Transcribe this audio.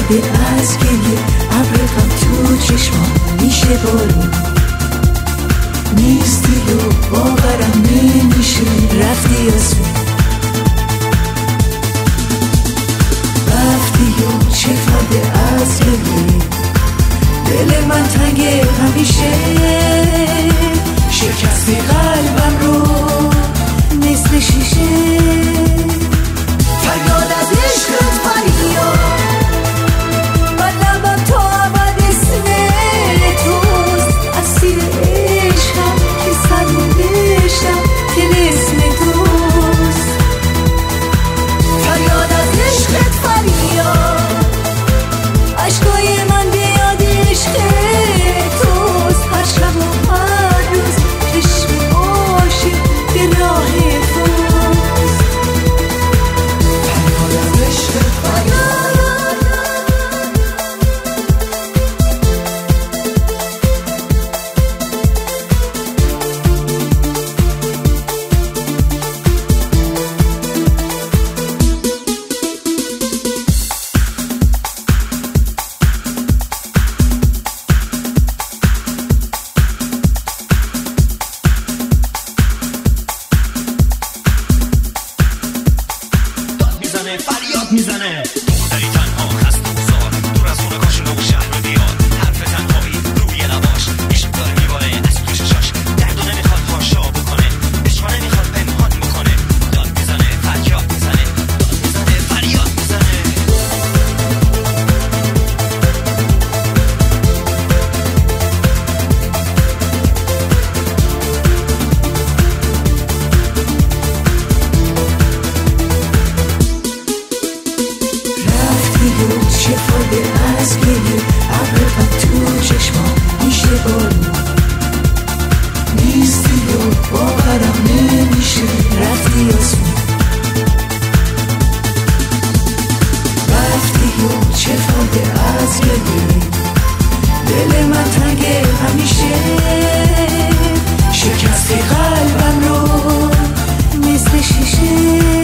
شفاده از گریه، ابر غم تو چشمام میشه بارون. نیستی و باورم نمیشه رفتی آسمون. رفتی و شفاده از گریه، دل من تنگه همیشه. شکستی قلبم رو مثل شیشه. فریاد از عشقت فریاد، من لبم تا ابد اسم توست. اسیر عشقم که سر نوشتم که اسم توست. فریاد از عشقت فریاد، عشقای من بیاد عشق توست. هر شب و هر روز چشم عاشق به راه توست. فریاد از عشقت فریاد. فریاد میزنه دختری تنها خسته و زار، دور از خونه کاشونه و شهر و دیار. حرف تنهایی روی لباش، عشق داره میباره از تو چشاش. دردو نمیخواد هاشا بکنه، عشقا نمیخواد پنهان بکنه. داد میزنه فریاد میزنه، داد میزنه فریاد میزنه. شفاده از گریه، ابر غم تو چشمام میشه بارون. نیستی و باورم نمیشه رفتی آسمون. رفتی و شفاده از گریه، دل من تنگه همیشه. شکستی قلبم رو مثل شیشه.